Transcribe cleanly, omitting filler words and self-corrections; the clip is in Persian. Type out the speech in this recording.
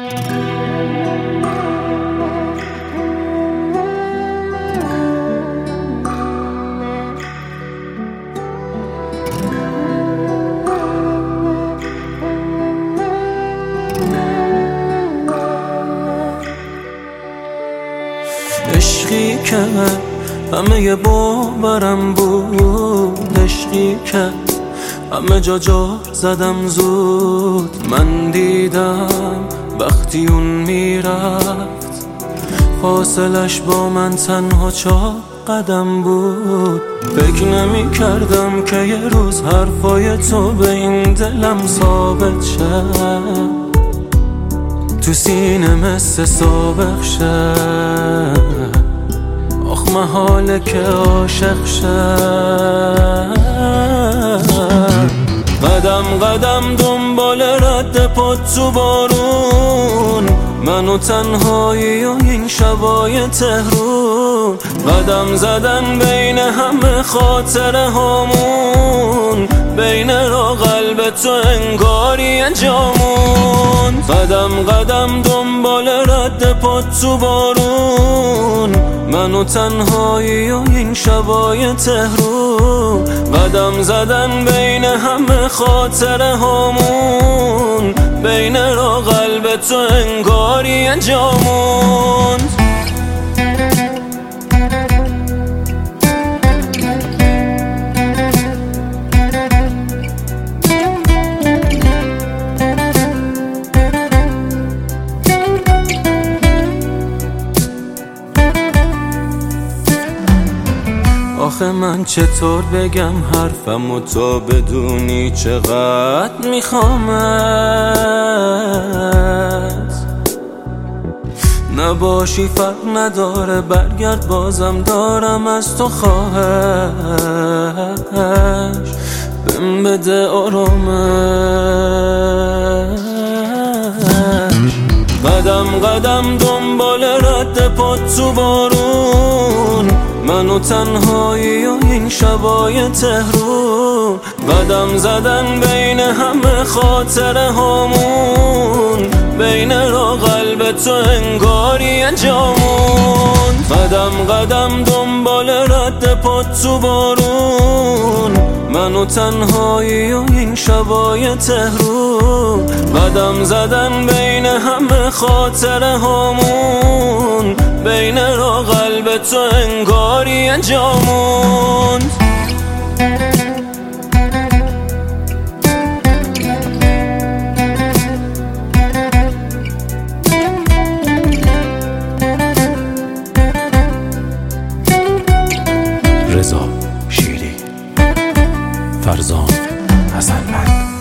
عشقی که همه باورم بود، عشقی که همه جا زدم زود. من دیدم وقتی اون میرفت فاصلش با من تنها 4 قدم بود. فکر نمی کردم که یه روز حرفای تو به این دلم ثابت شه، تو سینه مثل سابق شه. آخ محاله که عاشق شه. قدم قدم دنبال رد پات تو بارون، من و تنهایی و این شبای تهرون. قدم زدن بین همه خاطره هامون، بین را قلب تو انگاری جامون. قدم قدم دنبال رد پات تو بارون، من و تنهایی و این شبای تهرون. قدم زدن بین همه خاطره هامون، بین را قلب تو انگاری جامون. آخه من چطور بگم حرفمو تا بدونی چقدر میخوامت. نباشی فرق نداره، برگرد بازم دارم از تو خواهش. بهم بده آرامش. قدم قدم دنبال رد پات تو بارون، من و تنهایی و این شبای تهرون. قدم زدن بین همه خاطره هامون، بین را قلب تو انگاری جامون. قدم قدم دنبال رد پات تو بارون، من و تنهایی و این شبای تهرون. قدم زدن بین همه خاطره هامون، بین را قلب تو انگاری جامون. رضا شیری، فرزان حسن‌مند.